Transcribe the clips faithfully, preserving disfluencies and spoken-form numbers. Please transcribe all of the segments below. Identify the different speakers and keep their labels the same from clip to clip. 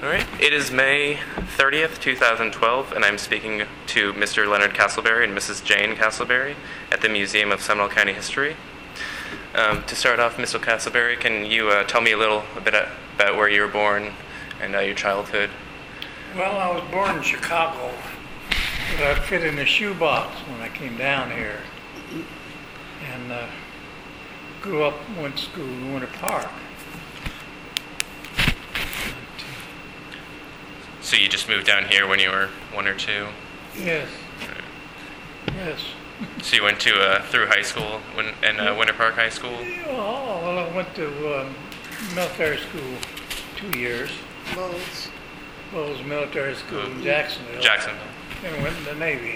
Speaker 1: All right. It is May thirtieth, twenty twelve, and I'm speaking to Mister Leonard Castleberry and Missus Jane Castleberry at the Museum of Seminole County History. Um, to start off, Mister Castleberry, can you uh, tell me a little a bit about where you were born and uh, your childhood?
Speaker 2: Well, I was born in Chicago, but I fit in a shoebox when I came down here, and uh, grew up, went to school in Winter Park.
Speaker 1: So you just moved down here when you were one or two?
Speaker 2: Yes. Yes.
Speaker 1: So you went to uh, through high school when, in uh, Winter Park High School?
Speaker 2: Oh, well, I went to um, military school two years.
Speaker 3: Bowles.
Speaker 2: Bowles Military School in Jacksonville.
Speaker 1: Jacksonville.
Speaker 2: And went in the Navy.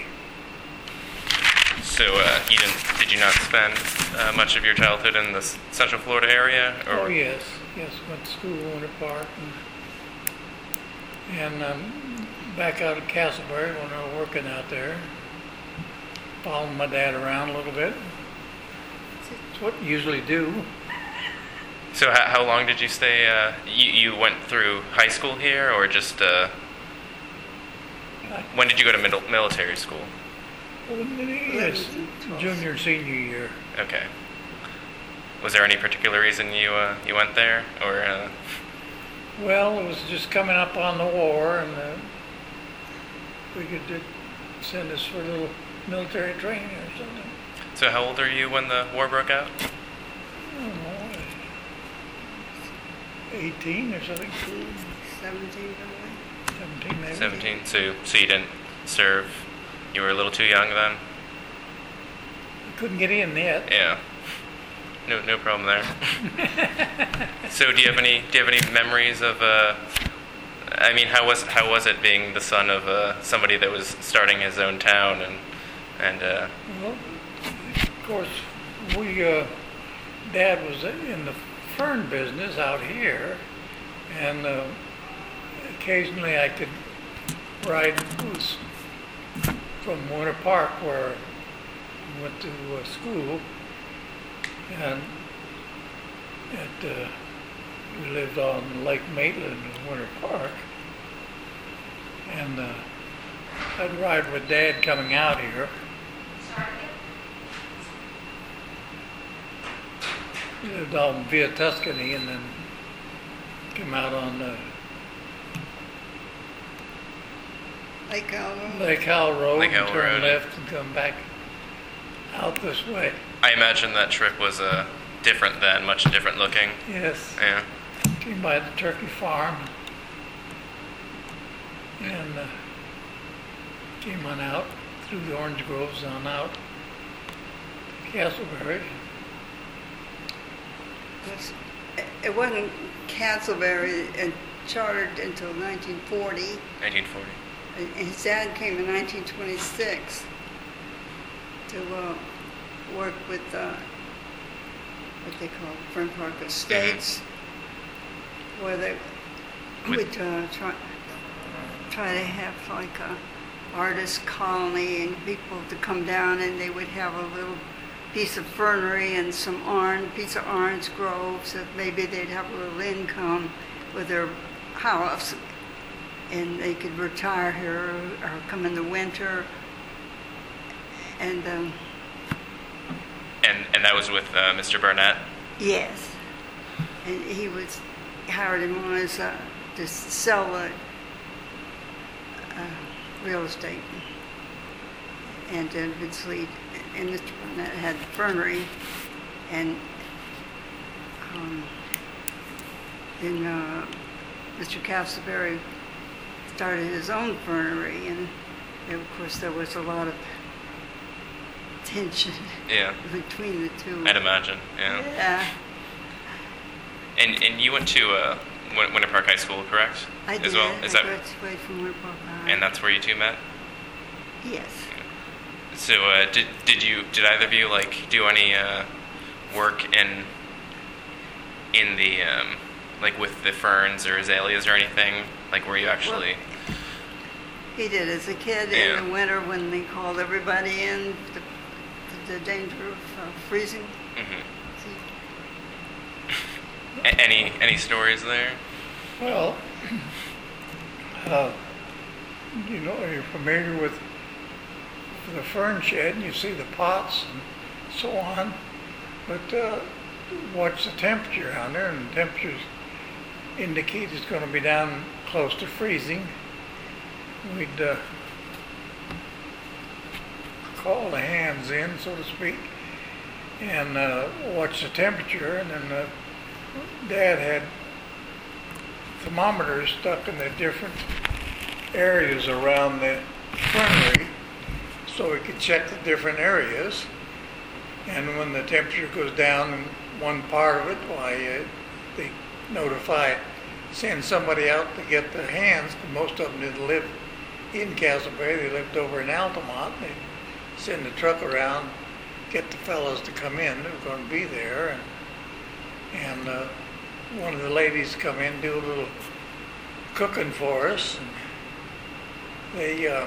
Speaker 1: So uh, you didn't? Did you not spend uh, much of your childhood in the s- Central Florida area? Or?
Speaker 2: Oh, yes. Yes, went to school in Winter Park. And, and um, back out at Castleberry when I was working out there. Following my dad around a little bit. That's what you usually do.
Speaker 1: So how, how long did you stay? Uh, you, you went through high school here, or just uh, when did you go to middle, military school?
Speaker 2: Yes, junior and senior year.
Speaker 1: Okay. Was there any particular reason you uh, you went there, or? Uh...
Speaker 2: Well, it was just coming up on the war, and uh, we could uh, send us for a little military training or something.
Speaker 1: So how old are you when the war broke out?
Speaker 2: I don't know, eighteen or something.
Speaker 3: Seventeen, probably.
Speaker 2: Seventeen, maybe.
Speaker 1: Seventeen. So so you didn't serve. You were a little too young then.
Speaker 2: Couldn't get in yet.
Speaker 1: Yeah. No no problem there. So do you have any do you have any memories of? Uh, I mean, how was how was it being the son of uh, somebody that was starting his own town and and? Uh,
Speaker 2: Well, of course, we uh, Dad was in the fern business out here, and uh, occasionally I could ride was from Winter Park where I went to uh, school, and at uh, we lived on Lake Maitland in Winter Park, and uh, I'd ride with Dad coming out here. We lived on via Tuscany and then came out on uh,
Speaker 3: Lake Howell.
Speaker 2: Lake Howell Road
Speaker 1: Lake
Speaker 2: and
Speaker 1: Howell
Speaker 2: turn
Speaker 1: Road.
Speaker 2: left and come back out this way.
Speaker 1: I imagine that trip was uh, different then, much different looking.
Speaker 2: Yes.
Speaker 1: Yeah.
Speaker 2: Came by the turkey farm and uh, came on out through the orange groves on out to Castleberry.
Speaker 3: It wasn't Castleberry uh, chartered until nineteen forty.
Speaker 1: nineteen forty.
Speaker 3: And his dad came in nineteen twenty-six to uh, work with uh, what they call Fern Park Estates, mm-hmm. where they
Speaker 1: With-
Speaker 3: would uh, try try to have like a artist colony and people to come down, and they would have a little piece of fernery and some orange, piece of orange groves that maybe they'd have a little income with their house, and they could retire here or come in the winter. And um,
Speaker 1: And and that was with uh, Mister Burnett.
Speaker 3: yes, and he was hired him on as uh, to sell the uh, real estate. And uh, Vince Lee and Mister Burnett had the fernery, and um, then uh, Mister Castleberry started his own fernery, and of course there was a lot of tension
Speaker 1: Yeah.
Speaker 3: between the two.
Speaker 1: I'd imagine. Yeah.
Speaker 3: Yeah,
Speaker 1: And and you went to uh, Win- Winter Park High School, correct?
Speaker 3: I
Speaker 1: As
Speaker 3: did.
Speaker 1: well. Is
Speaker 3: I
Speaker 1: that?
Speaker 3: graduated from Winter Park High.
Speaker 1: And that's where you two met.
Speaker 3: Yes.
Speaker 1: So uh, did did you did either of you like do any uh, work in in the um, like with the ferns or azaleas or anything? Like were you actually?
Speaker 3: He did as a kid
Speaker 1: Yeah.
Speaker 3: in the winter when they called everybody in to, to the danger of uh, freezing.
Speaker 1: Mhm. A- any any stories there?
Speaker 2: Well, Uh, you know, you're familiar with the fern shed, and you see the pots and so on. But uh, watch the temperature down there, and the temperatures indicate it's going to be down close to freezing. We'd uh, call the hands in, so to speak, and uh, watch the temperature. And then uh, Dad had thermometers stuck in the different areas around the fernery, so we could check the different areas. And when the temperature goes down in one part of it, why uh, they notify, send somebody out to get the hands. Most of them didn't live in Castleberry; they lived over in Altamont. They send the truck around, get the fellows to come in who are going to be there, and and uh, one of the ladies come in, do a little cooking for us. And they uh,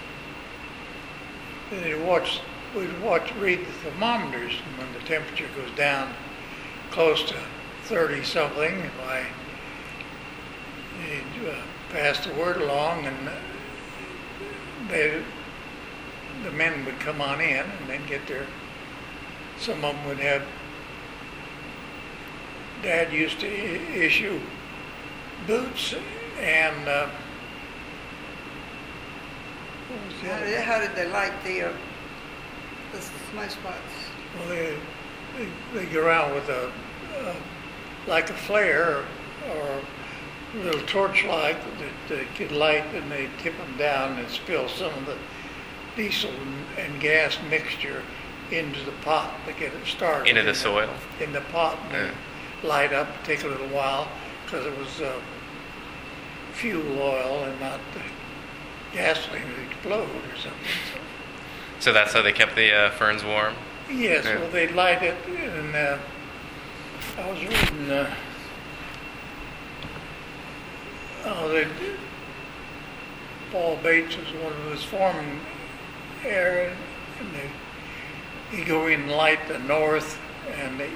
Speaker 2: they watch. We'd watch, read the thermometers, and when the temperature goes down close to thirty something, why they'd uh, pass the word along, and they, the men would come on in and then get their. Some of them would have. Dad used to I- issue boots and. Uh, what was the
Speaker 3: How
Speaker 2: other
Speaker 3: did,
Speaker 2: one?
Speaker 3: how did they like the, uh, the smudge spots?
Speaker 2: Well, they, they, they go around with a, uh, like a flare or a little torchlight that they could light, and they tip them down and spill some of the diesel and, and gas mixture into the pot to get it started.
Speaker 1: Into
Speaker 2: in
Speaker 1: the soil.
Speaker 2: In the pot, and
Speaker 1: Yeah.
Speaker 2: then light up, take a little while, because it was uh, fuel oil and not the gasoline would explode or something. So.
Speaker 1: So that's how they kept the uh, ferns warm?
Speaker 2: Yes,
Speaker 1: Yeah.
Speaker 2: well, they light it, and uh, I was reading, uh, oh, they, Paul Bates was one of his foremen there, and they, he go in and light the north and the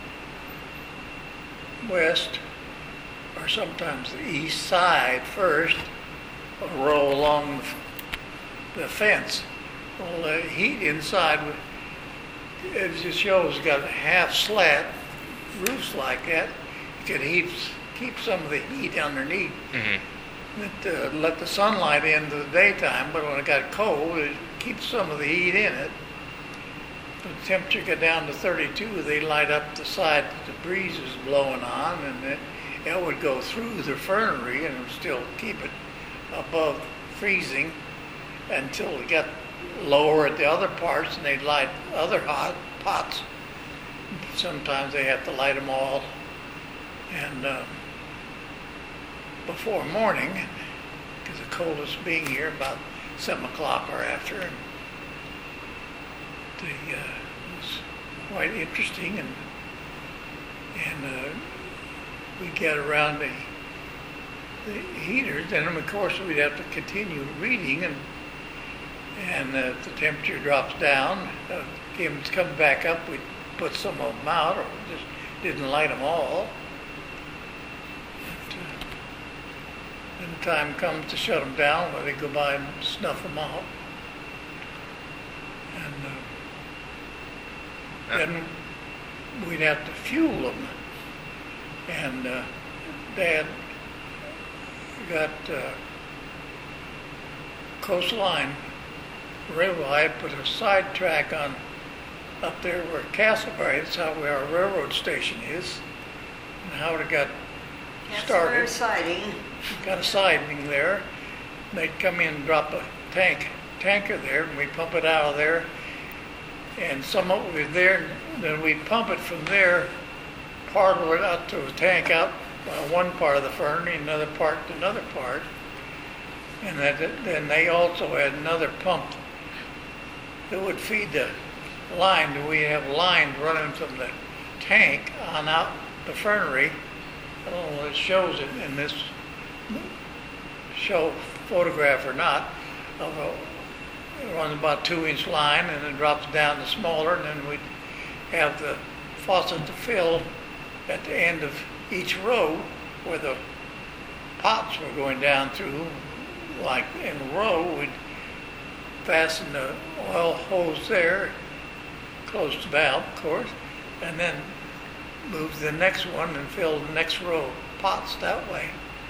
Speaker 2: west, or sometimes the east side first, or roll along the, the fence. Well, the heat inside, would- it just shows got a half slat roofs like that. You could heat, keep some of the heat underneath.
Speaker 1: Mm-hmm.
Speaker 2: It, uh, let the sunlight in the daytime, but when it got cold, it keeps some of the heat in it. When the temperature got down to thirty-two, they light up the side that the breeze is blowing on, and it, it would go through the fernery and it would still keep it above freezing until it got lower at the other parts, and they'd light other hot pots. Sometimes they have to light them all, and uh, before morning, because the coldest being here about seven o'clock or after. And the, uh, it was quite interesting, and and uh, we get around the the heaters, and of course we'd have to continue reading, and and uh, if the temperature drops down, uh, came come back up, we'd put some of them out, or just didn't light them all. But, uh, when the time comes to shut them down, well, they go by and snuff them out. And uh, then we'd have to fuel them. And uh, Dad got uh, Coastline Railway. I put a sidetrack on up there where Castleberry, that's how our railroad station is, and how it got started.
Speaker 3: Siding.
Speaker 2: Got a siding there. They'd come in and drop a tank tanker there, and we pump it out of there. And some of it was there, and then we'd pump it from there, part of it out to a tank out uh, one part of the fernery, another part to another part. And that, then they also had another pump that would feed the line. We have lines running from the tank on out the fernery. I don't know if it shows it in this show photograph or not, of a, it runs about two inch line and then drops down to smaller, and then we'd have the faucet to fill at the end of each row where the pots were going down through, like in a row, we'd fasten the oil hose there, close the valve, of course, and then move to the next one and fill the next row of pots that way.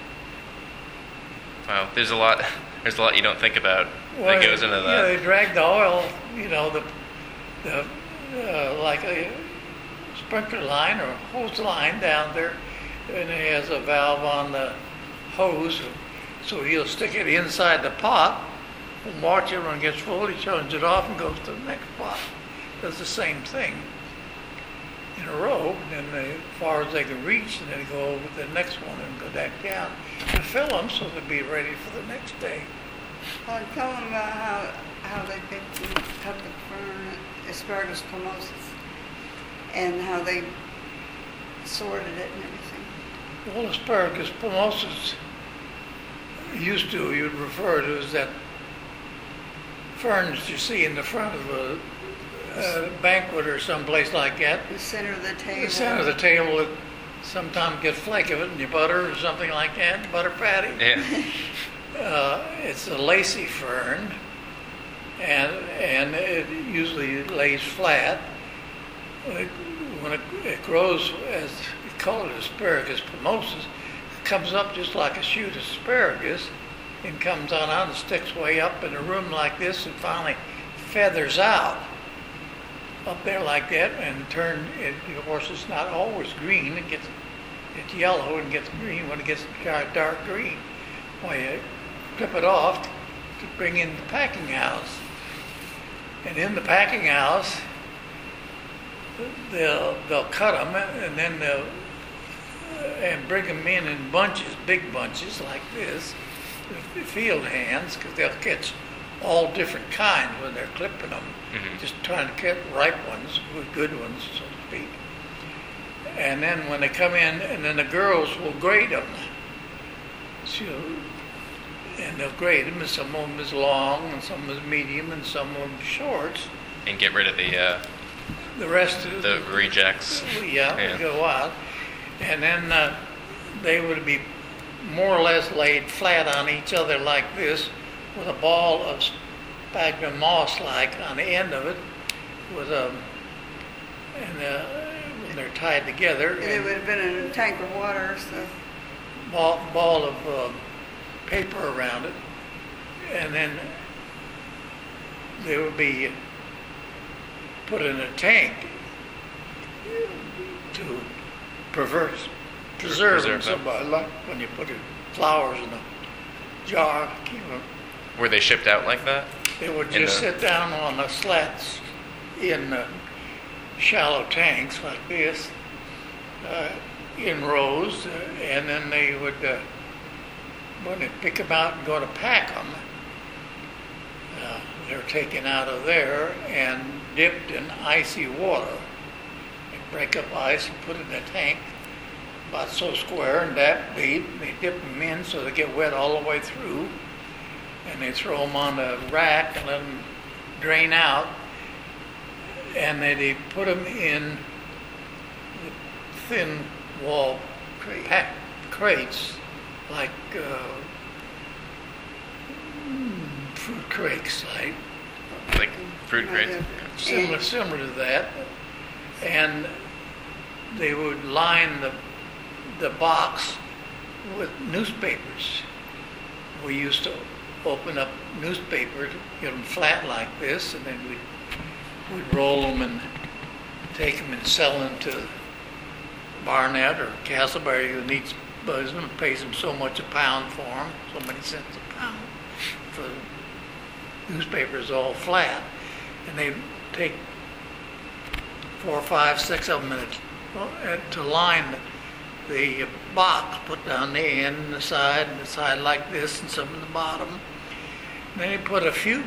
Speaker 1: Wow, there's a lot. There's a lot you don't think about that goes into that.
Speaker 2: Yeah, they drag the oil, you know, the the uh, like a sprinkler line or hose line down there, and it has a valve on the hose, so he'll stick it inside the pot and watch it when it gets full. He turns it off and goes to the next pot. Does the same thing in a row, and then as far as they can reach, and then go over to the next one and go back down to fill them so they'll be ready for the next day.
Speaker 3: Well, tell them about how, how they pick and cut the fern, asparagus plumosus, and how they sorted it and everything.
Speaker 2: Well, asparagus plumosus used to, you'd refer to as that ferns you see in the front of a uh, banquet or someplace like that.
Speaker 3: The center of the table.
Speaker 2: The center of the table, it sometimes get flake of it in your butter or something like that, butter patty.
Speaker 1: Yeah.
Speaker 2: Uh, it's a lacy fern, and and it usually lays flat. It, when it, it grows, as we call it asparagus plumosus, it comes up just like a shoot of asparagus, and comes on out and sticks way up in a room like this, and finally feathers out up there like that, and turn. It, of course, it's not always green. It gets it's yellow and gets green when it gets dark green. Well, you clip it off to bring in the packing house, and in the packing house, they'll they'll cut them and then they'll and bring them in in bunches, big bunches like this, the field hands, because they'll catch all different kinds when they're clipping them,
Speaker 1: Mm-hmm.
Speaker 2: just trying to get ripe ones, good ones, so to speak. And then when they come in, and then the girls will grade them. So, and they'll grade them, and some of them is long, and some is medium, and some of them short.
Speaker 1: And get rid of the uh,
Speaker 2: The rest of
Speaker 1: the rejects.
Speaker 2: yeah,
Speaker 1: Yeah.
Speaker 2: they go out. And then uh, they would be more or less laid flat on each other like this, with a ball of sphagnum moss like on the end of it, with a, and uh, when they're tied together.
Speaker 3: And it would have been in a tank of water, so.
Speaker 2: Ball, ball of uh, paper around it, and then they would be put in a tank to preserve, preserve them.
Speaker 1: Preserve them.
Speaker 2: Somebody, like when you put your flowers in a jar, keep them.
Speaker 1: Were they shipped out like that?
Speaker 2: They would
Speaker 1: In
Speaker 2: just
Speaker 1: the-
Speaker 2: sit down on the slats in uh, shallow tanks like this, uh, in rows, uh, and then they would, uh, when they pick them out and go to pack them, uh, they're taken out of there and dipped in icy water. They break up ice and put it in a tank about so square and that deep. They dip them in so they get wet all the way through, and they throw them on the rack and let them drain out, and then they put them in thin wall
Speaker 3: Crate.
Speaker 2: pack crates, like uh, mm, fruit crates, like
Speaker 1: Like fruit
Speaker 3: Right,
Speaker 1: crates?
Speaker 3: yeah.
Speaker 2: similar similar to that, and they would line the the box with newspapers. We used to open up newspaper to get them flat like this, and then we'd, we'd roll them and take them and sell them to Barnett or Castleberry, who needs buys them, pays them so much a pound for them, so many cents a pound for the newspapers all flat, and they take four, five, six of them in a, to line the box, put down the end and the side and the side like this, and some in the bottom. And then they put a few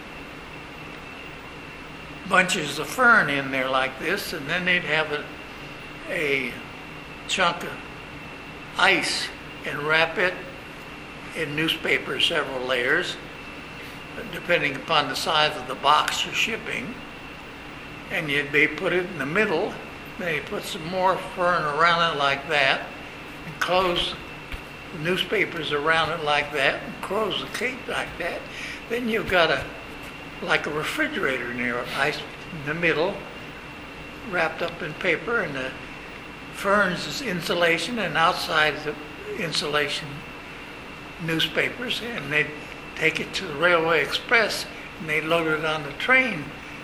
Speaker 2: bunches of fern in there like this, and then they'd have a, a chunk of ice and wrap it in newspaper, several layers, depending upon the size of the box you're shipping. And you'd they put it in the middle, then you put some more fern around it like that, and close newspapers around it like that, and close the cape like that. Then you've got a, like a refrigerator near ice in the middle, wrapped up in paper, and the ferns is insulation, and outside the insulation newspapers, and they'd take it to the Railway Express, and they'd load it on the train.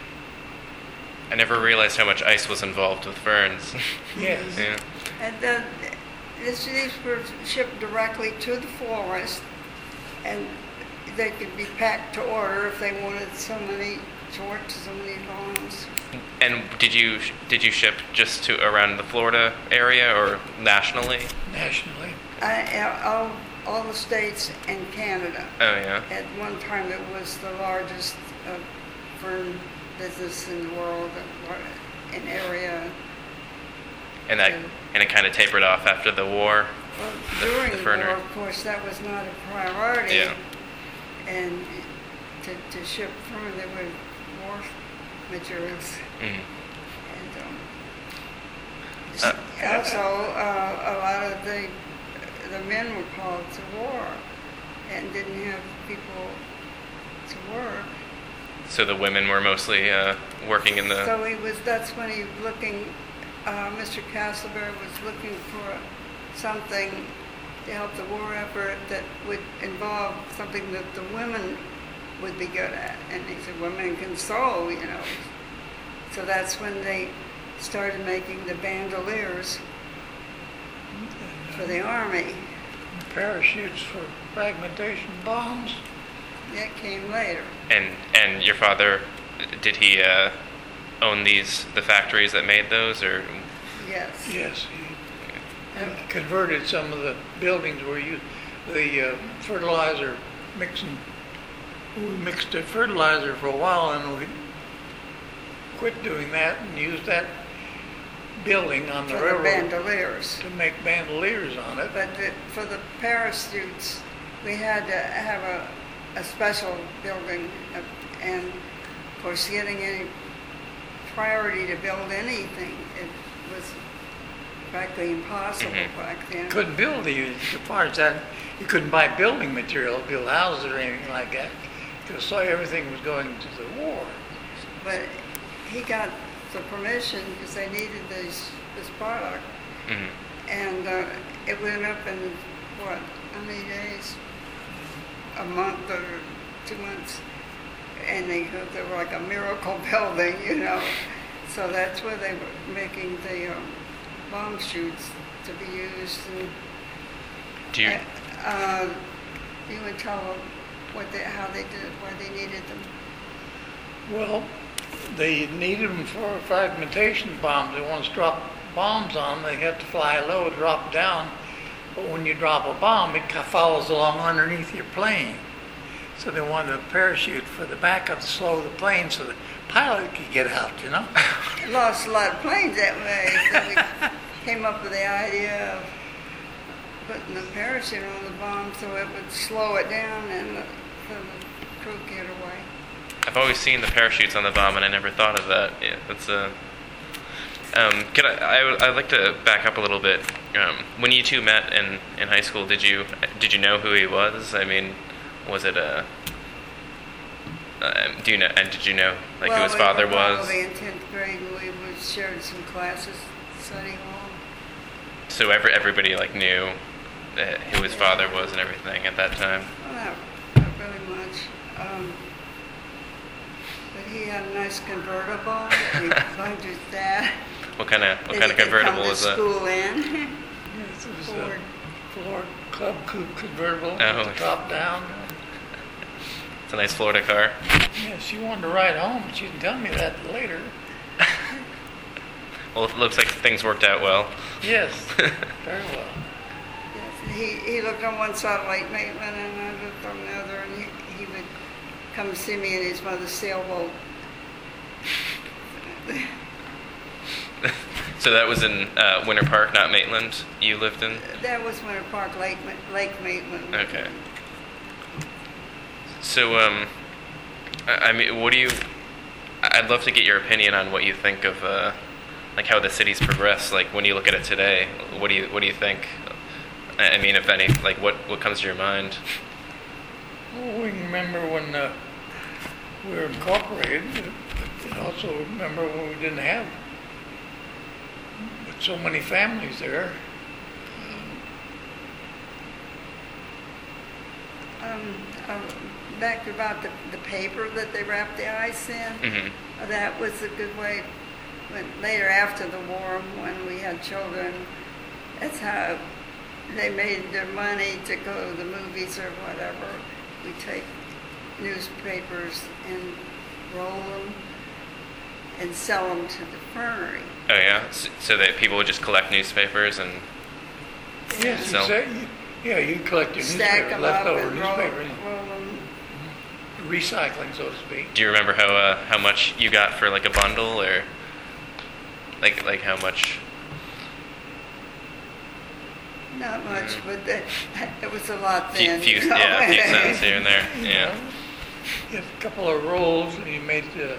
Speaker 1: I never realized how much ice was involved with ferns.
Speaker 2: Yes.
Speaker 1: Yeah.
Speaker 3: And then this, these were shipped directly to the florist, and they could be packed to order if they wanted so many shorts, so many longs.
Speaker 1: And did you did you ship just to around the Florida area or nationally?
Speaker 2: Nationally.
Speaker 3: I, all, all the states and Canada.
Speaker 1: Oh yeah.
Speaker 3: At one time, it was the largest uh, fern business in the world, uh, an area.
Speaker 1: And that
Speaker 3: And-
Speaker 1: and it kind of tapered off after the war.
Speaker 3: Well,
Speaker 1: The-
Speaker 3: during
Speaker 1: the
Speaker 3: the,
Speaker 1: ferner.
Speaker 3: war, of course, that was not a priority.
Speaker 1: Yeah.
Speaker 3: And to, to ship fern, there were war materials.
Speaker 1: Mm.
Speaker 3: And um,
Speaker 1: Uh,
Speaker 3: also, uh, a lot of the the men were called to war and didn't have people to work.
Speaker 1: So the women were mostly uh, working in the.
Speaker 3: So he was. That's when he was looking. Uh, Mister Castleberry was looking for something to help the war effort that would involve something that the women would be good at. And he said, women can sew, you know. So that's when they started making the bandoliers for the army.
Speaker 2: Parachutes for fragmentation bombs.
Speaker 3: That came later.
Speaker 1: And and your father, did he uh, own these the factories that made those, or?
Speaker 3: Yes.
Speaker 2: Yes, he he converted some of the buildings where you, the uh, fertilizer mixing, we mixed the fertilizer for a while and we quit doing that and used that building on the
Speaker 3: For the
Speaker 2: railroad
Speaker 3: bandoliers.
Speaker 2: to make bandoliers on it.
Speaker 3: But the, for the parachutes, we had to have a, a special building, uh, and of course, getting any priority to build anything, it was practically impossible
Speaker 1: Mhm.
Speaker 3: back then.
Speaker 2: Couldn't build the, as far as that, you couldn't buy building material, build houses or anything like that, because so everything was going to the war.
Speaker 3: But he got the permission because they needed this this product,
Speaker 1: Mhm.
Speaker 3: and uh, it went up in what? How many days? A month or two months, and they they were like a miracle building, you know. So that's where they were making the um, bomb chutes to be used. And,
Speaker 1: Do you?
Speaker 3: uh, you would tell them what they, how they did, why they needed them.
Speaker 2: Well, they needed them for fragmentation bombs. They once drop bombs on, they have to fly low, drop down. But when you drop a bomb, it ca- follows along underneath your plane. So they wanted a parachute for the backup to slow the plane so the pilot could get out, you know?
Speaker 3: Lost a lot of planes that way, so we came up with the idea of putting the parachute on the bomb so it would slow it down and the, so the crew could get away.
Speaker 1: I've always seen the parachutes on the bomb, and I never thought of that. Yeah, that's a. Um, could I, I? would- I'd like to back up a little bit. Um, when you two met in, in high school, did you did you know who he was? I mean, was it a? Um, do you know? And did you know like
Speaker 3: well,
Speaker 1: who his
Speaker 3: we
Speaker 1: father
Speaker 3: were
Speaker 1: was?
Speaker 3: probably in tenth grade, and we would shared some classes, study hall.
Speaker 1: So every everybody like knew uh, who his father was and everything at that time.
Speaker 3: Well, not, not really much. Um, but he had a nice convertible. He climbed his dad.
Speaker 1: What kind of what
Speaker 3: That
Speaker 1: kind
Speaker 3: he
Speaker 1: of
Speaker 3: could come
Speaker 1: convertible
Speaker 3: to
Speaker 1: was that?
Speaker 3: school in.
Speaker 2: Yes, it was
Speaker 3: Ford.
Speaker 2: a Ford Club Coupe convertible,
Speaker 1: Oh.
Speaker 2: with the top down.
Speaker 1: It's a nice Florida car.
Speaker 2: Yeah, she wanted to ride home, but she didn't tell me that later.
Speaker 1: Well, it looks like things worked out well.
Speaker 2: Yes, very well.
Speaker 3: Yes, he, he looked on one side of Lake Maitland and I looked on the other, and he, he would come see me in his mother's sailboat.
Speaker 1: So that was in uh, Winter Park, not Maitland. You lived in.
Speaker 3: That was Winter Park, Lake, Ma- Lake Maitland.
Speaker 1: Okay. So, um, I I mean, what do you? I'd love to get your opinion on what you think of, uh, like how the city's progressed. Like when you look at it today, what do you what do you think I I mean, if any, like what, what comes to your mind?
Speaker 2: Well, we can remember when uh, we were incorporated, but also remember when we didn't have but so many families there.
Speaker 3: Um, uh, back about the, the paper that they wrapped the ice in,
Speaker 1: Mm-hmm.
Speaker 3: uh, that was a good way. When, later after the war, when we had children, that's how they made their money to go to the movies or whatever. We take newspapers and roll them and sell them to the fernery.
Speaker 1: Oh yeah, so, so that people would just collect newspapers and
Speaker 2: Yes,
Speaker 1: So-
Speaker 2: you say, yeah, you collect your
Speaker 3: Stack
Speaker 2: newspaper,
Speaker 3: them up
Speaker 2: leftover
Speaker 3: and roll,
Speaker 2: newspaper,
Speaker 3: roll them.
Speaker 2: recycling, so to speak.
Speaker 1: do you remember how uh, how much you got for like a bundle, or like like how much?
Speaker 3: Not much, but that, it was a lot
Speaker 1: Few,
Speaker 3: then.
Speaker 1: few,
Speaker 3: you know.
Speaker 1: yeah, a few cents here and there.
Speaker 2: You
Speaker 1: Yeah.
Speaker 2: know, Get a couple of rolls and you made the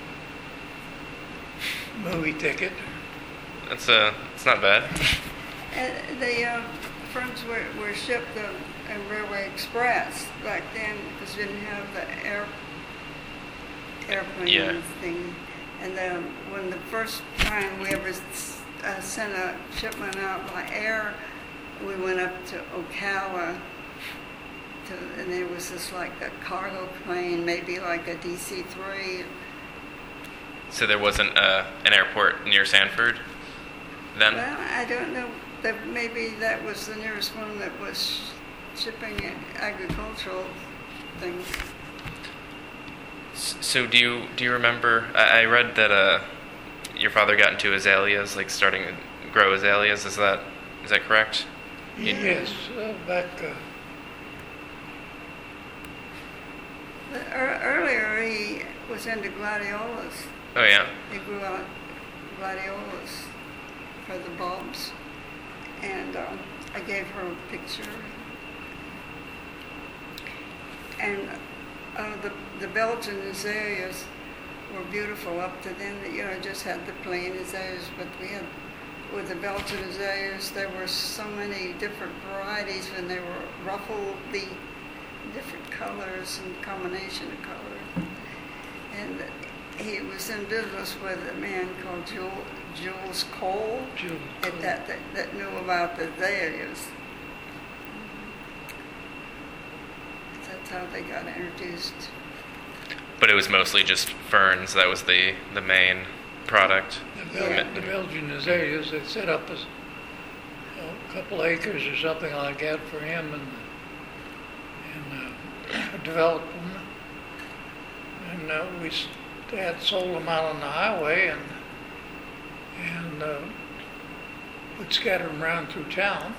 Speaker 2: movie ticket.
Speaker 1: That's uh, it's not bad.
Speaker 3: And the uh, ferns were, were shipped uh, in Railway Express back then because we didn't have the air airplane
Speaker 1: Yeah.
Speaker 3: thing. And um, when the first time we ever s- uh, sent a shipment out by air, we went up to Ocala, to, and there was this like a cargo plane, maybe like a D C three.
Speaker 1: So there wasn't uh, an airport near Sanford then?
Speaker 3: Well, I don't know. That maybe that was the nearest one that was shipping agricultural things.
Speaker 1: S- So do you do you remember? I, I read that uh, your father got into azaleas, like starting to grow azaleas. Is that is that correct? Yeah.
Speaker 2: Yes, uh, back, uh,
Speaker 3: But ear- earlier, he was into gladiolas.
Speaker 1: Oh yeah.
Speaker 3: He grew out gladiolas for the bulbs, and um, I gave her a picture. And uh, the the Belgian azaleas were beautiful up to then. You know, just had the plain azaleas, but we had with the Belgian azaleas, there were so many different varieties, and they were ruffled, the different colors and combination of colors. And he was in business with a man called Jewel, Jules Cole,
Speaker 2: Jules
Speaker 3: that,
Speaker 2: Cole.
Speaker 3: that, that, that knew about the azaleas. That's how they got introduced.
Speaker 1: But it was mostly just ferns. That was the the main product.
Speaker 2: the, Bel- the Belgian azaleas, they set up as you know, a couple acres or something like that for him, and and uh, developed them. And uh, we s- had sold them out on the highway, and and uh, would scatter them around through town.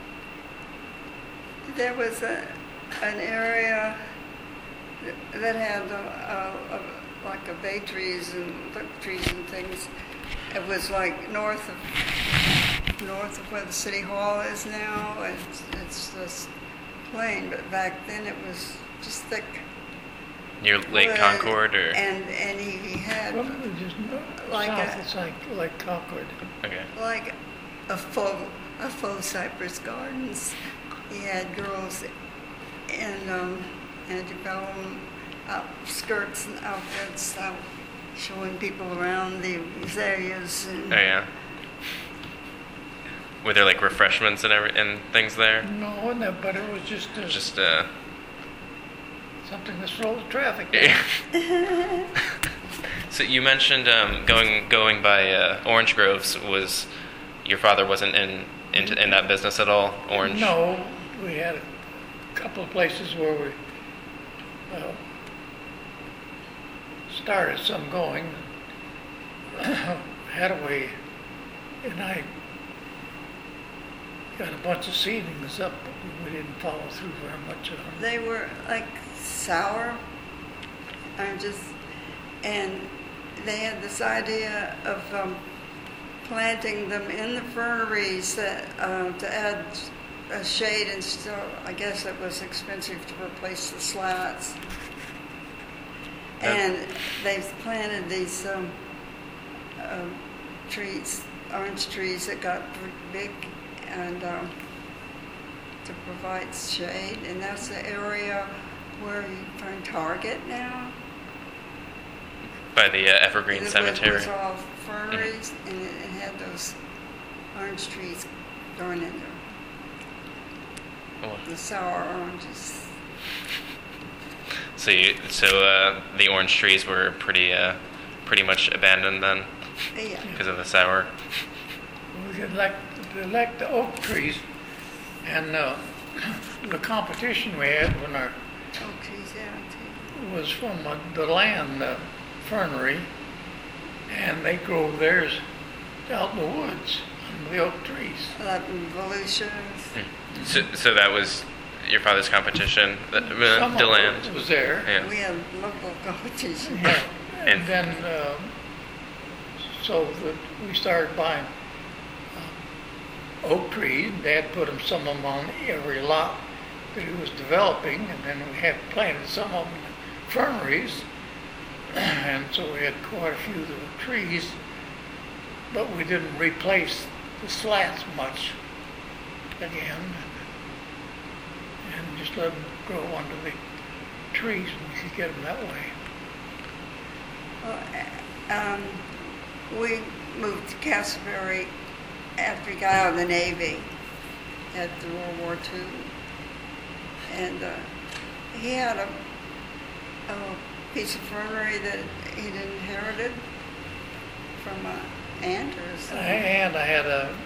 Speaker 3: There was a, an area that had a, a, a, like a bay trees and oak trees and things. It was like north of north of where the city hall is now. It's, it's this plain, but back then it was just thick.
Speaker 1: Near Lake
Speaker 3: wood,
Speaker 1: Concord, or
Speaker 3: and and he, he had
Speaker 2: Probably just
Speaker 3: Like
Speaker 2: south
Speaker 3: a-
Speaker 2: of Saint like Concord.
Speaker 1: okay.
Speaker 3: like a faux a faux cypress gardens. He had girls in um, antebellum outskirts and outfits out showing people around the areas. And
Speaker 1: Oh yeah. Were there like refreshments and every and things there?
Speaker 2: No, wasn't it? But it was just, uh,
Speaker 1: Just uh.
Speaker 2: something to slow the traffic.
Speaker 1: Yeah. So you mentioned um, going going by uh, orange groves. Was your father wasn't in, in in that business at all? Orange.
Speaker 2: No, we had a couple of places where we uh, started some going. Hadaway and I got a bunch of seedlings up, but we didn't follow through very much on them.
Speaker 3: they were like sour, and just and they had this idea of um, planting them in the ferneries that, uh, to add a shade, and still, I guess it was expensive to replace the slats. And they've planted these um, um, trees, orange trees that got pretty big, and um, to provide shade, and that's the area where you find Target now.
Speaker 1: By the uh, Evergreen
Speaker 3: It was-
Speaker 1: Cemetery.
Speaker 3: It was all ferneries, and it, it had those orange trees growing in there.
Speaker 1: Oh.
Speaker 3: The sour oranges.
Speaker 1: So, you, so uh, the orange trees were pretty, uh, pretty much abandoned then
Speaker 3: Yeah.
Speaker 1: because of the sour.
Speaker 2: We could elect, elect the oak trees, and uh, the competition we had when our
Speaker 3: Oak trees, yeah, too.
Speaker 2: was from uh, the land uh, fernery, and they grow theirs out in the woods under the oak trees.
Speaker 3: Like Volusia.
Speaker 1: So, so that was your father's competition, the, uh,
Speaker 2: Some of
Speaker 1: the land.
Speaker 2: it was there.
Speaker 1: Yeah.
Speaker 3: We had local competition.
Speaker 2: Yeah. And
Speaker 1: And-
Speaker 2: then, uh, so that we started buying uh, oak trees. Dad put them, some of them on every lot that he was developing, and then we had planted some of them in ferneries. And so we had quite a few of the trees, but we didn't replace the slats much again. And just let them grow under the trees, and we could get them that way.
Speaker 3: Well, uh, um, we moved to Castleberry after he got out of the Navy after World War Two. And uh, he had a, a piece of fernery that he'd inherited from an aunt or something.
Speaker 2: And I had a,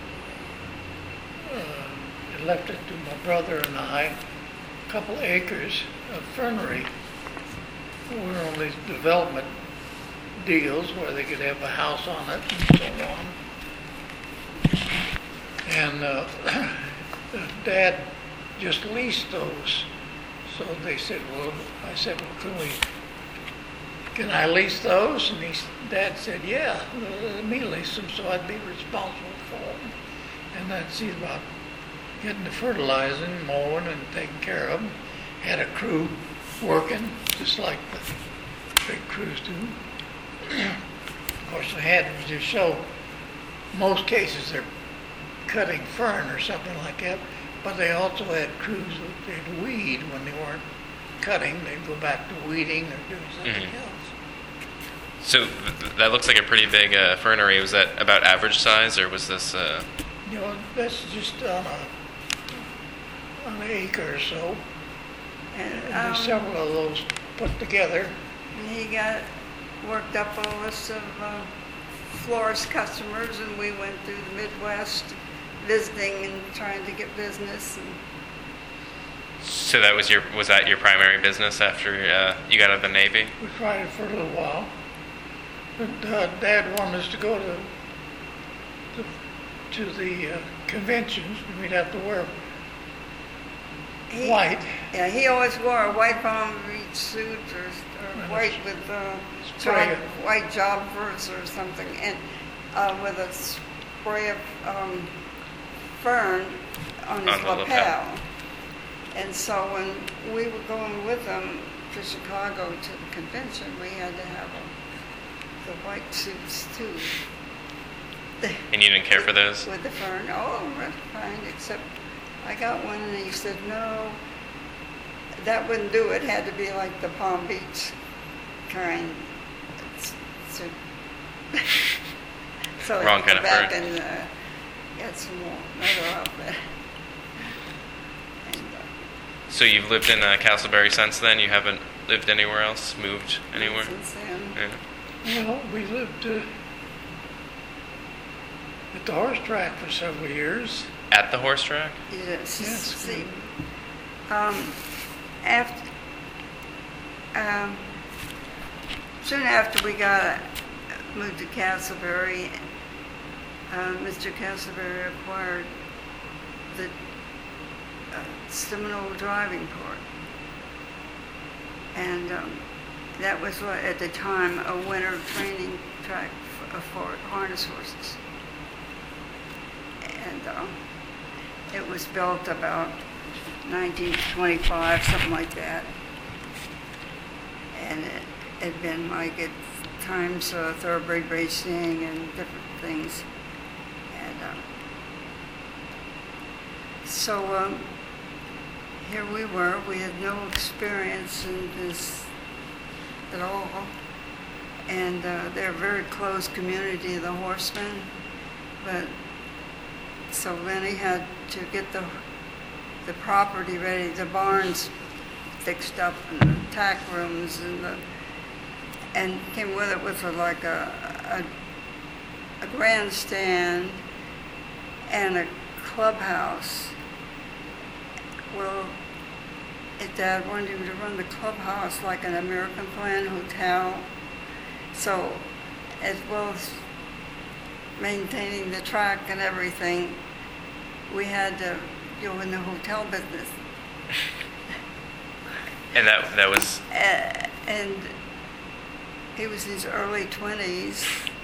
Speaker 2: uh, I left it to my brother and I, a couple acres of fernery. We were on these development deals where they could have a house on it and so on. And uh, Dad just leased those. So they said, well, I said, well, can we, can I lease those? And he, s- Dad said, yeah, let me lease them so I'd be responsible for them. And I'd see about getting the fertilizing, mowing, and taking care of them. Had a crew working, just like the big crews do. Of course, they had to show, most cases they're cutting fern or something like that, but they also had crews that they'd weed when they weren't cutting. They'd go back to weeding or doing something
Speaker 1: Mhm.
Speaker 2: else.
Speaker 1: So th- that looks like a pretty big uh, fernery. Was that about average size, or was this? Uh...
Speaker 2: You know, that's just on a, on an acre or so.
Speaker 3: And,
Speaker 2: And
Speaker 3: um,
Speaker 2: there's several of those put together.
Speaker 3: and he got worked up a list of uh, florist customers, and we went through the Midwest visiting and trying to get business. And
Speaker 1: So that was your was that your primary business after uh, you got out of the Navy?
Speaker 2: We tried it for a little while. But uh, Dad wanted us to go to the, to the uh, conventions, and we'd have to wear
Speaker 3: he,
Speaker 2: white.
Speaker 3: Yeah, he always wore a white Palm Beach suit or, or
Speaker 2: Right.
Speaker 3: white with uh,
Speaker 2: Spray
Speaker 3: job,
Speaker 2: it.
Speaker 3: white jobbers or something, and uh, with a spray of um, fern on his
Speaker 1: On the lapel.
Speaker 3: lapel. And so when we were going with him to Chicago to the convention, we had to have a, the white suits too.
Speaker 1: And you didn't care for those?
Speaker 3: With the fern. Oh, that's fine, except I got one and he said, no, that wouldn't do. It had to be like the Palm Beach kind. So, so
Speaker 1: Wrong
Speaker 3: I
Speaker 1: kind
Speaker 3: went
Speaker 1: of
Speaker 3: back
Speaker 1: fur.
Speaker 3: and uh, got some more, another outfit. And, uh,
Speaker 1: So you've lived in uh, Castleberry since then? You haven't lived anywhere else? Moved anywhere?
Speaker 3: Since then.
Speaker 1: Yeah.
Speaker 2: Well, we lived uh, at the horse track for several years.
Speaker 1: At the horse track?
Speaker 3: Yes.
Speaker 2: Yes.
Speaker 3: See, um, after, um, soon after we got uh, moved to Castleberry, uh, Mister Castleberry acquired the uh, Seminole driving court, and um, that was what, at the time, a winter training track for, for harness horses. And um, it was built about nineteen twenty-five, something like that. And it had been like at times uh, thoroughbred racing and different things. And um, so um, here we were. We had no experience in this at all. And uh, they're a very close community, the Horsemen. But so then he had to get the the property ready, the barns fixed up, and the tack rooms, and the and came with it with a, like a, a a grandstand and a clubhouse. Well, his dad wanted him to run the clubhouse like an American Plan hotel. So, as well as maintaining the track and everything, we had to go in the hotel business.
Speaker 1: And that that was
Speaker 3: Uh, and he was in his early twenties.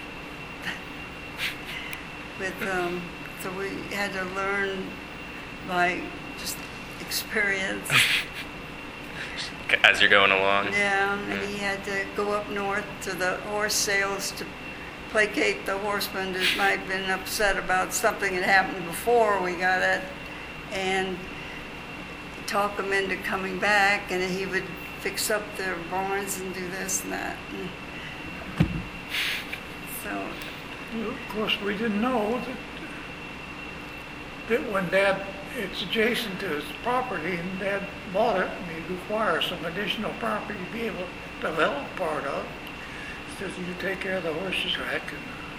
Speaker 3: With um, so we had to learn by just experience.
Speaker 1: as you're going along.
Speaker 3: Yeah, and he had to go up north to the horse sales to placate the horsemen that might have been upset about something that happened before we got it, and talk them into coming back, and he would fix up their barns and do this and that. And so,
Speaker 2: Well, of course, we didn't know that, that when Dad, it's adjacent to his property, and Dad bought it, and he requires some additional property to be able to develop part of. Says you take care of the horses track. And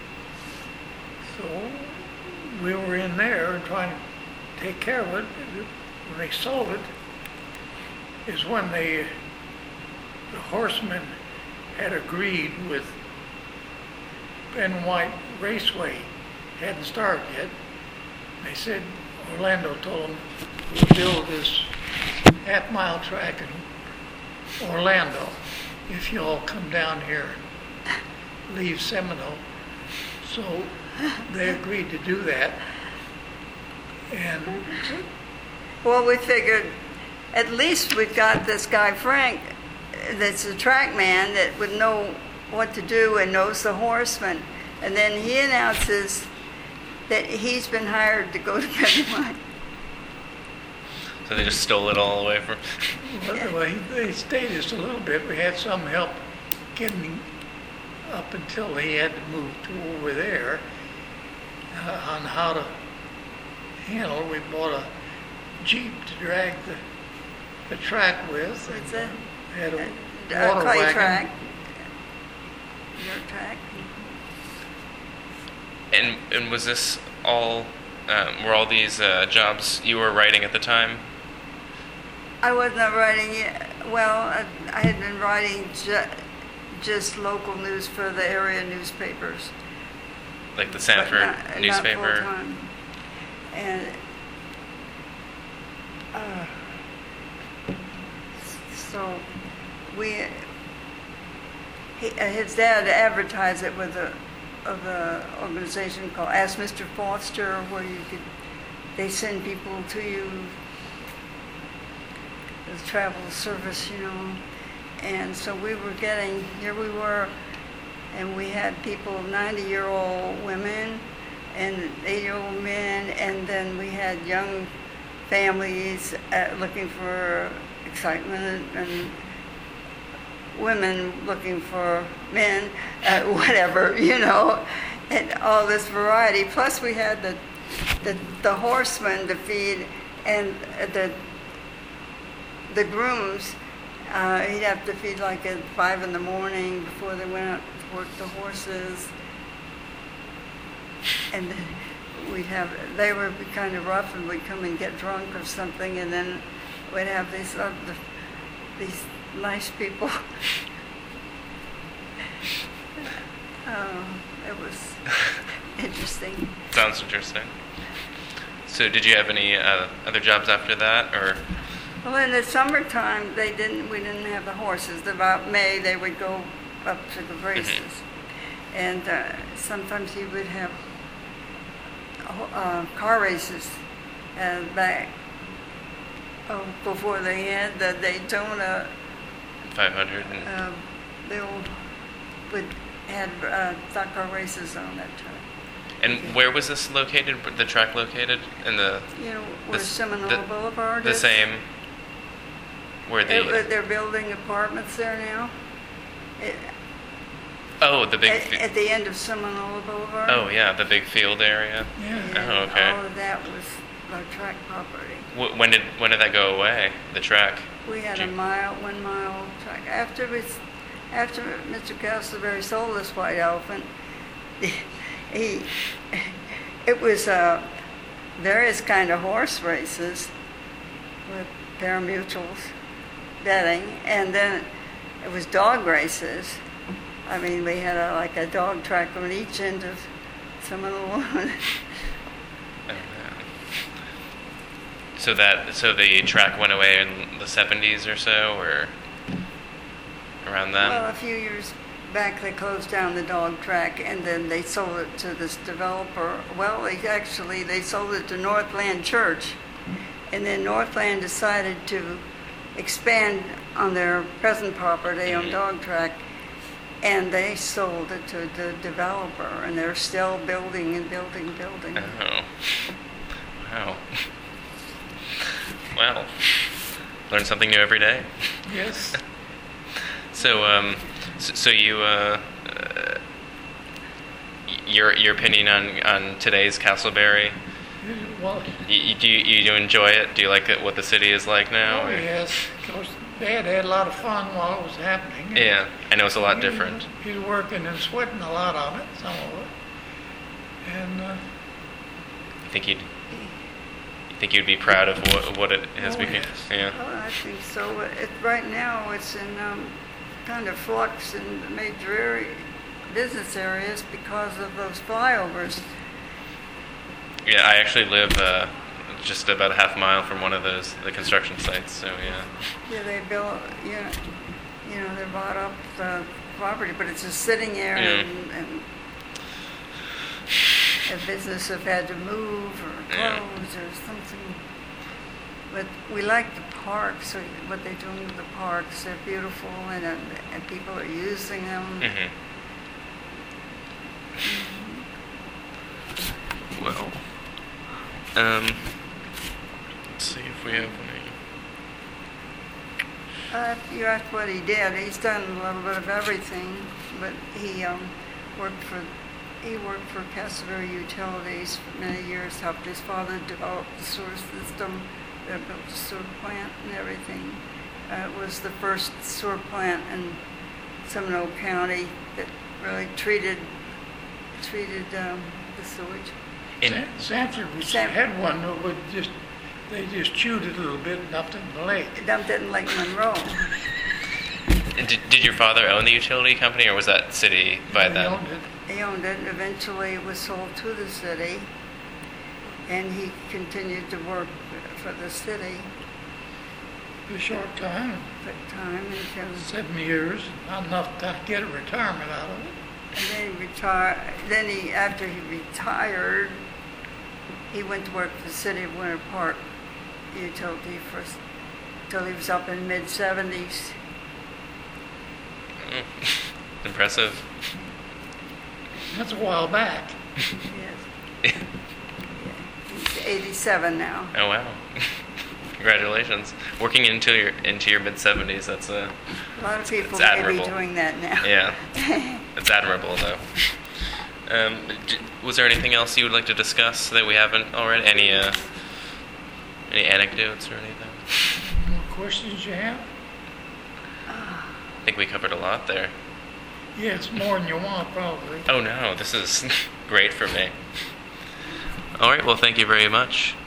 Speaker 2: so we were in there and trying to take care of it. When they sold it, is when they, the Horsemen had agreed with Ben White Raceway. Hadn't started yet. They said, Orlando told them, we'll build this half mile track in Orlando if you all come down here and leave Seminole. So they agreed to do that. And
Speaker 3: well, we figured at least we've got this guy Frank that's a track man that would know what to do and knows the horsemen. And then he announces that he's been hired to go to Ben White.
Speaker 1: So they just stole it all away from.
Speaker 2: well, well, he, they stayed us a little bit. We had some help getting up until he had to move to over there uh, on how to handle. We bought a Jeep to drag the, the track with.
Speaker 3: It's
Speaker 2: and,
Speaker 3: a,
Speaker 2: uh, had a,
Speaker 3: a, a
Speaker 2: water
Speaker 3: clay
Speaker 2: wagon.
Speaker 3: track. Dirt track.
Speaker 1: And and was this all? Um, were all these uh, jobs you were writing at the time?
Speaker 3: I was not writing yet. Well, I, I had been writing ju- just local news for the area newspapers.
Speaker 1: Like the
Speaker 3: but
Speaker 1: Sanford
Speaker 3: not,
Speaker 1: newspaper?
Speaker 3: Not full-time. And uh, so we, he, uh, his dad advertised it with a of an organization called Ask Mister Foster, where you could, they send people to you, the travel service, you know. And so we were getting, here we were, and we had people, ninety-year-old women and eighty-year-old men, and then we had young families uh, looking for excitement, and women looking for men, uh, whatever, you know, and all this variety. Plus we had the the, the horsemen to feed, and the the grooms, uh, he'd have to feed like at five in the morning before they went out to work the horses. And then we'd have, they would be kind of rough, and we'd come and get drunk or something, and then we'd have these, uh, these nice people. Oh, it was interesting.
Speaker 1: Sounds interesting. So did you have any uh, other jobs after that, or?
Speaker 3: Well, in the summertime, they didn't. We didn't have the horses. About May, they would go up to the races, mm-hmm. and uh, sometimes he would have uh, car races uh, back oh, before they had the Daytona.
Speaker 1: five hundred. And...
Speaker 3: Uh, they all would had uh, stock car races on that track.
Speaker 1: And where was this located? The track located in the
Speaker 3: You know where
Speaker 1: the,
Speaker 3: Seminole
Speaker 1: the,
Speaker 3: Boulevard
Speaker 1: the
Speaker 3: is?
Speaker 1: same. Where
Speaker 3: It-
Speaker 1: the
Speaker 3: They're building apartments there now. It-
Speaker 1: oh the big
Speaker 3: At,
Speaker 1: fi-
Speaker 3: at the end of Seminole Boulevard.
Speaker 1: oh yeah the big field area.
Speaker 2: Yeah.
Speaker 3: And
Speaker 1: Oh, okay.
Speaker 3: all of that was our track property.
Speaker 1: Wh- when did when did that go away? The track.
Speaker 3: We had
Speaker 1: Do
Speaker 3: a
Speaker 1: you-
Speaker 3: mile, one mile track. After we, s- after Mister Castleberry sold this white elephant, he, it was uh, various kind of horse races with pari-mutuels betting, and then it was dog races. I mean, we had a, like a dog track on each end of some of the lawn.
Speaker 1: Oh, man. So that so the track went away in the seventies or so, or around then.
Speaker 3: Well, a few years back, they closed down the dog track, and then they sold it to this developer. Well, they actually, they sold it to Northland Church, and then Northland decided to expand on their present property on
Speaker 1: Mhm.
Speaker 3: dog track, and they sold it to the developer, and they're still building and building, building.
Speaker 1: Oh. Wow. Well, learn something new every day.
Speaker 2: Yes.
Speaker 1: So, um, so, so you, uh, uh, your your opinion on, on today's Castleberry?
Speaker 2: Well,
Speaker 1: You, you, do you, you do enjoy it? Do you like it, what the city is like now?
Speaker 2: oh
Speaker 1: or-
Speaker 2: yes. Of course, Dad had a lot of fun while it was happening.
Speaker 1: Yeah, I know it's a lot different.
Speaker 2: He was working and sweating a lot on it, some of it. And uh,
Speaker 1: You think you'd you think you'd be proud of what what it has
Speaker 2: Oh,
Speaker 1: become?
Speaker 2: yes.
Speaker 1: Yeah.
Speaker 3: Oh, I think so. It, right now, it's in um, kind of flux in the major area, business areas because of those flyovers.
Speaker 1: Yeah, I actually live uh, just about a half mile from one of those the construction sites. So yeah.
Speaker 3: Yeah, they built, you know, you know, they bought up the property, but it's just sitting there,
Speaker 1: Yeah.
Speaker 3: and, and a business have had to move or close
Speaker 1: Yeah.
Speaker 3: or something. But we like the parks, so what they're doing with the parks, they're beautiful, and uh, and people are using them.
Speaker 1: hmm Well, um, let's see if we have any.
Speaker 3: Uh, you asked what he did. He's done a little bit of everything, but he um, worked for he worked for Castleberry Utilities for many years. Helped his father develop the sewer system. They built the sewer plant and everything. Uh, it was the first sewer plant in Seminole County that really treated treated um, the sewage.
Speaker 1: In,
Speaker 2: San- Sanford we
Speaker 3: San-
Speaker 2: had one that would just, they just chewed it a little bit and dumped it in the lake.
Speaker 3: Dumped it in Lake Monroe.
Speaker 1: did, did your father own the utility company, or was that city by
Speaker 2: They
Speaker 1: then?
Speaker 2: owned it.
Speaker 3: He owned it, and eventually it was sold to the city, and he continued to work for the city
Speaker 2: For a short time,
Speaker 3: for a time until,
Speaker 2: seven years, not enough to get a retirement out of it.
Speaker 3: and then he retired. Then he, after he retired, he went to work for the city of Winter Park Utility for till he was up in mid seventies.
Speaker 1: Mm. Impressive.
Speaker 2: That's a while back.
Speaker 3: Yes, he's eighty-seven now.
Speaker 1: Oh wow! Congratulations. Working into your into your mid seventies. That's a
Speaker 3: A lot of people
Speaker 1: It's
Speaker 3: may
Speaker 1: admirable.
Speaker 3: be doing that now.
Speaker 1: yeah. It's admirable though. Um, d- was there anything else you would like to discuss that we haven't already? Any uh, any anecdotes or anything?
Speaker 2: More questions you have?
Speaker 1: I think we covered a lot there.
Speaker 2: Yes, more than you want, probably.
Speaker 1: Oh no, this is great for me. All right. Well, thank you very much.